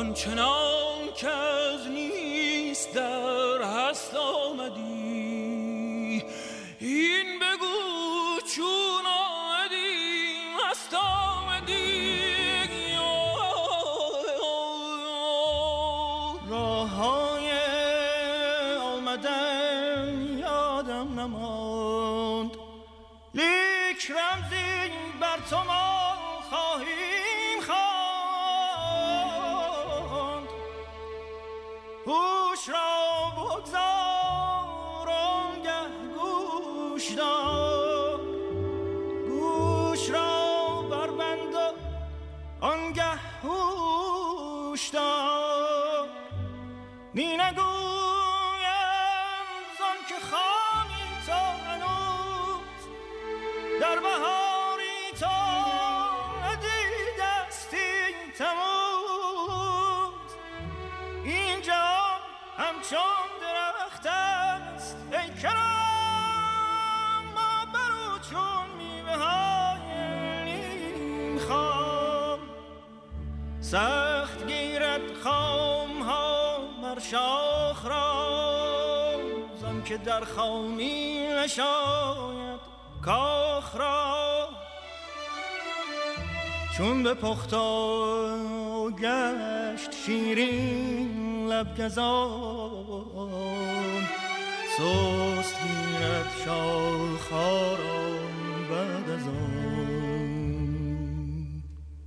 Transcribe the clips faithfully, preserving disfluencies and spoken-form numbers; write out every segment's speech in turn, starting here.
آنچنان که از نیست در هست آمدی. این بگو چون آمدی هست آمدی. راه های آمدن یادم نماند، لیک رمزی بر تو ما خواهیم خواند. هوش را بگذار آنگه گوش دار، گوش را بربند و آنگه هوش دار. می نگویم زان که خامی تا هنوز در بهاری تا ندیدستی تموز. این جهان همچون درخت است ای کرم، ما برو چون میوه های نیم خام. سخت گیرد خام ها بر شاخ را، زن که در خامی نشاید کاخ را. چون به پختا گشت شیرین لب گزان، سست گیرد شاخها را بعد از آن.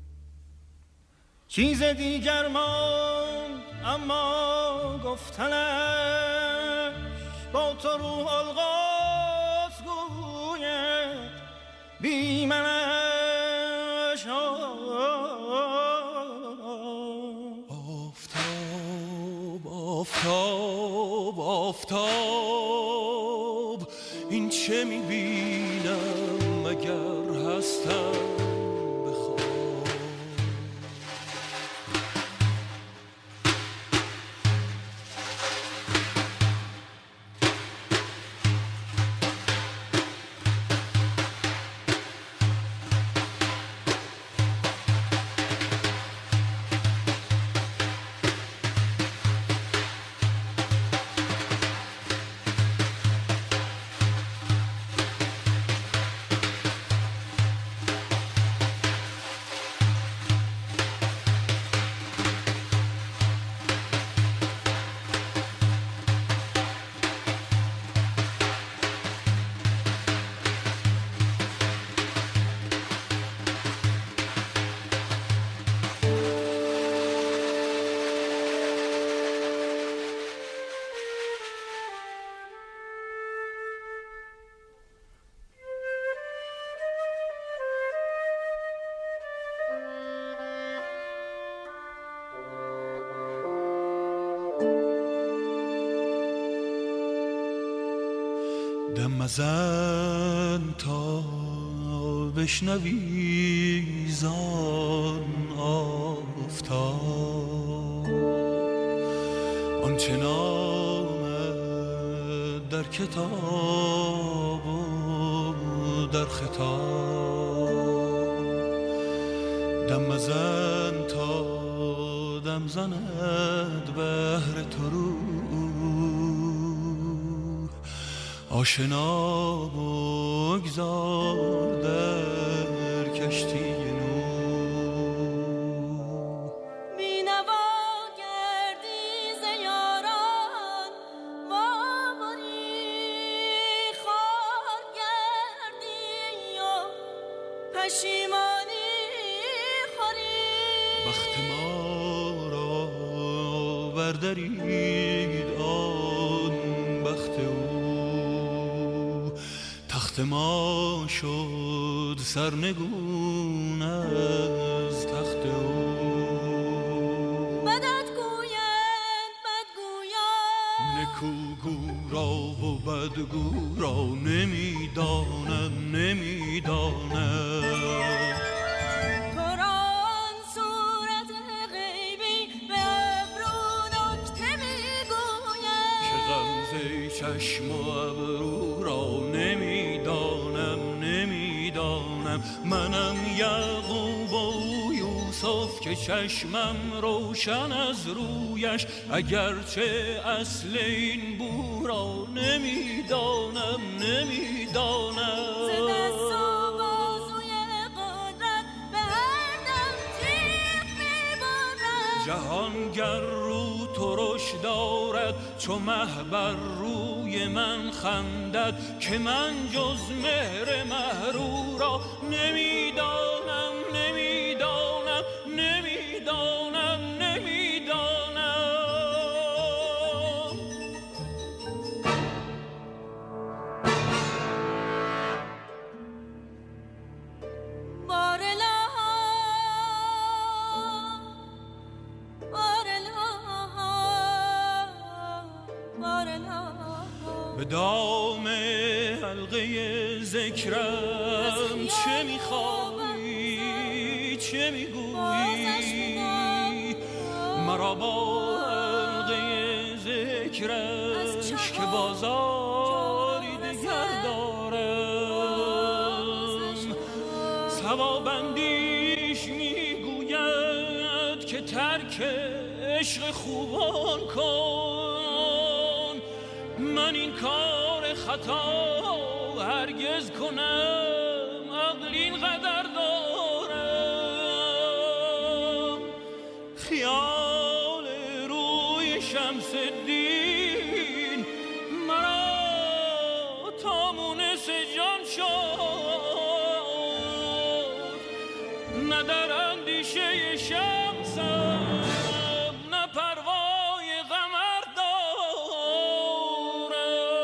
چیز دیگر ماند اما گفتنش، با تو روح القدس گوید بی منش. آفتاب آفتاب آفتاب، این چه میبینم مگر هستم دم مزن تا بشنوی زان آفتاب، آنچه نامد در کتاب و در خطاب. دم مزن تا دم زند بهر تو رو، آشنا بگذار در کشتی نو. بینوا گردی ز یاران وابری، خوار گردی و پشیمانی خوری. بخت ما را بردرید آن بخت او، تخت ما شد سرنگون از تخت او. بدت گویند بدگویان، نکوگو را و بدگو را نمیدانم نمیدانم. تو را آن صورت غیبی به ابرو نکته میگوید، که غمزه چشم و ابرو را نمیدانم نمیدانم. منم یعقوب و یوسف که که چشمم روشن از رویش، اگرچه اصل این بو را نمیدانم نمیدانم. ز دست و بازوی قدرت به هر دم تیغ میبرد. جهان گر رو ترش دارد چو مه بر روی من خندد، که من جز مهر مه رو را نمیدانم نمیدانم نمیدانم نمیدانم. بارلا بارلا بارلا به دام حلقه ذکرم چه میخوایی چه میگویی؟ مرا با حلقه ذکرش که بازاری دگر دارم. ثوابندیش میگوید که ترک عشق خوبان کن، من این کار خطا هرگز کنم عقل اینقدر دارم. خیال روی شمس الدین مرا تا مونس جان شد، نه در اندیشه شمسم نه پروای قمر دارم.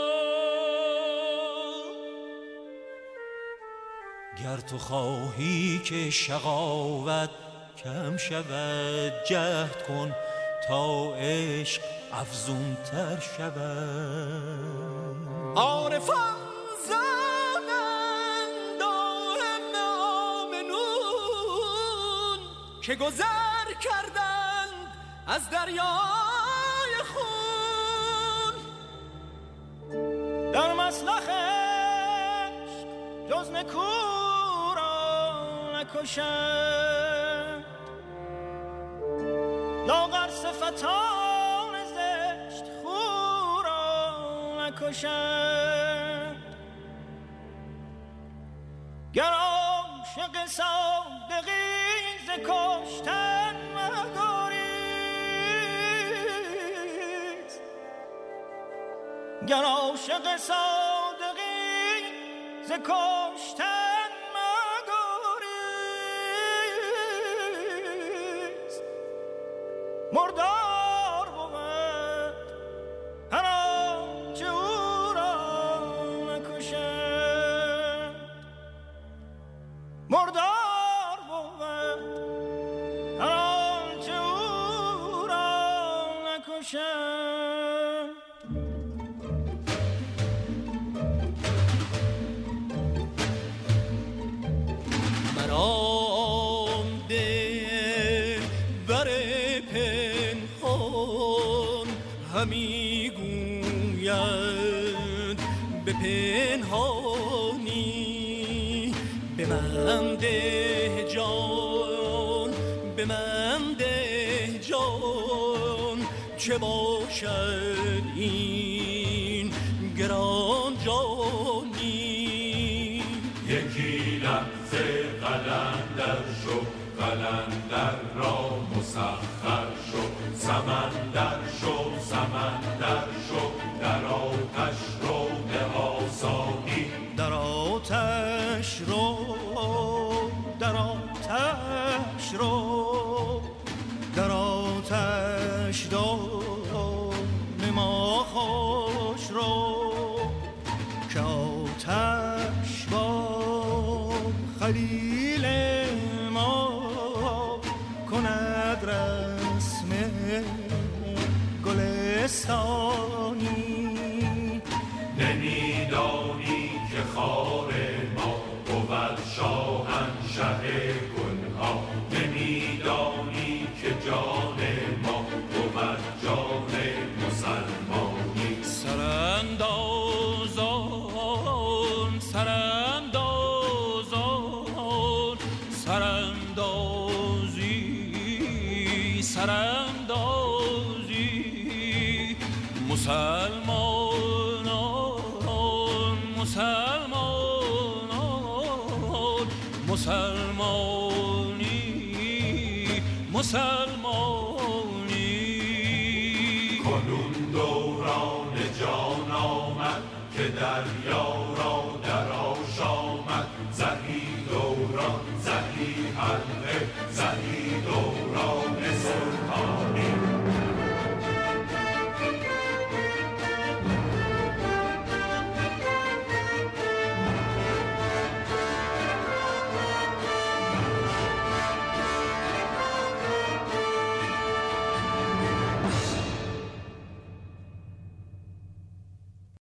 گر تو خواهی که شقاوت کم شود، جهد کن تا عشق افزون تر شود. عارفان زنند دائم آمنون که گذر کردند از دریای خون. در مسلخ عشق جز نکو را نکشند، لاغر صفتان زشت خو را نکشند. گر عاشق صادقی ز کشتن مگریز، گر عاشق صادقی ز کشتن مگریز. مردار بود هر آنچه او را نکشد، مردار بود هر آنچه او را نکشد. مرام ده بر پنهان همی گوید به پنهانی، به من ده جان به من ده جان، چه باشد این گران جانی. یکی لحظه قلندر شو، قلندر را مسخر شو، سمندر شو سمندر شو، در آتش رو به آسانی، در آتش رو در آتش رو در آتش دام ما خوش رو، که آتش با خلیل ما کند رسم گلستانی. نمیدانی که خار ما بود شاهنشه گلها، نمیدانی که جان ما بود جان مسلمانی. سراندازان سراندازان سراندازی مسلمانان مسلمانی مسلمانی کنون دوران جان آمد که دریا را در آشامد زهی دوران زهی حلقه زهی دوران سلطان